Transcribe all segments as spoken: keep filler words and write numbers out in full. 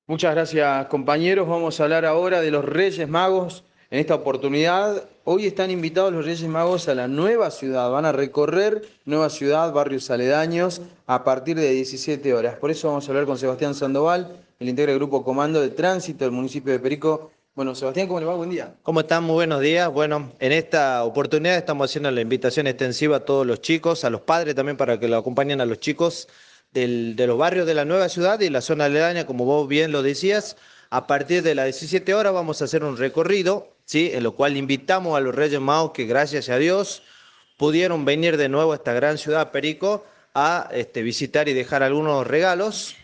Muchas gracias, compañeros. Vamos a hablar ahora de los Reyes Magos. En esta oportunidad, hoy están invitados los Reyes Magos a la nueva ciudad. Van a recorrer nueva ciudad, barrios aledaños, a partir de diecisiete horas. Por eso vamos a hablar con Sebastián Sandoval, el integra del Grupo Comando de Tránsito del municipio de Perico. Bueno, Sebastián, ¿cómo le va? Buen día. ¿Cómo están? Muy buenos días. Bueno, en esta oportunidad estamos haciendo la invitación extensiva a todos los chicos, a los padres también para que lo acompañen a los chicos del- de los barrios de la nueva ciudad y la zona aledaña, como vos bien lo decías. A partir de las diecisiete horas vamos a hacer un recorrido, ¿sí? En lo cual invitamos a los Reyes Magos que gracias a Dios pudieron venir de nuevo a esta gran ciudad, Perico, a este, visitar y dejar algunos regalos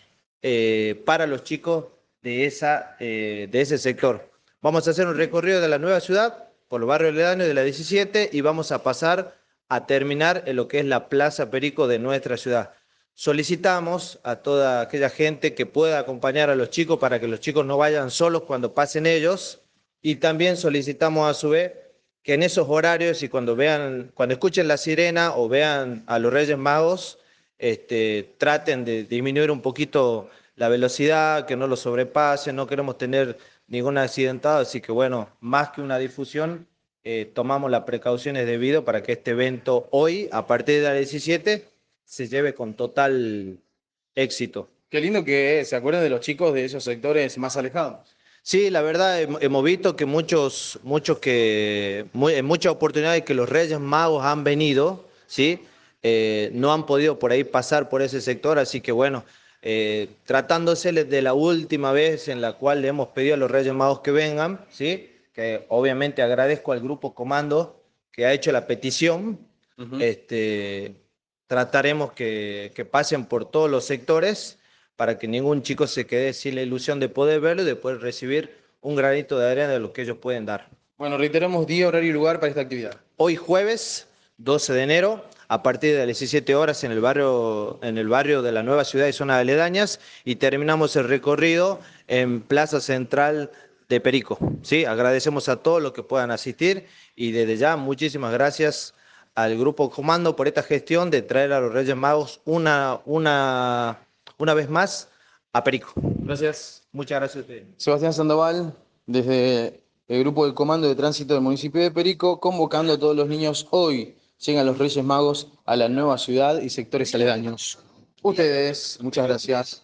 eh, para los chicos de, esa, eh, de ese sector. Vamos a hacer un recorrido de la nueva ciudad por los barrios aledaños de la diecisiete y vamos a pasar a terminar en lo que es la Plaza Perico de nuestra ciudad. Solicitamos a toda aquella gente que pueda acompañar a los chicos para que los chicos no vayan solos cuando pasen ellos y también solicitamos a su vez que en esos horarios y cuando vean, cuando escuchen la sirena o vean a los Reyes Magos, este, traten de disminuir un poquito la velocidad, que no lo sobrepasen, no queremos tener ningún accidentado, así que bueno, más que una difusión, eh, tomamos las precauciones debidas para que este evento hoy, a partir de las diecisiete, se lleve con total éxito. Qué lindo que se acuerden de los chicos de esos sectores más alejados. Sí, la verdad hem- hemos visto que muchos, muchos que, mu- en muchas oportunidades que los Reyes Magos han venido, ¿sí? Eh, no han podido por ahí pasar por ese sector, así que bueno, eh, tratándose de la última vez en la cual le hemos pedido a los Reyes Magos que vengan, ¿sí? Que obviamente agradezco al Grupo Comando que ha hecho la petición, Ujú. este, trataremos que, que pasen por todos los sectores para que ningún chico se quede sin la ilusión de poder verlo y de poder recibir un granito de arena de lo que ellos pueden dar. Bueno, reiteramos día, horario y lugar para esta actividad. Hoy jueves doce de enero, a partir de las diecisiete horas en el barrio, en el barrio de la nueva ciudad y zonas aledañas, y terminamos el recorrido en Plaza Central de Perico. ¿Sí? Agradecemos a todos los que puedan asistir y desde ya muchísimas gracias al Grupo Comando por esta gestión de traer a los Reyes Magos una, una, una vez más a Perico. Gracias. Muchas gracias a ustedes. Sebastián Sandoval, desde el grupo del Comando de Tránsito del municipio de Perico, convocando a todos los niños hoy. Llegan los Reyes Magos a la nueva ciudad y sectores aledaños. Ustedes, muchas gracias.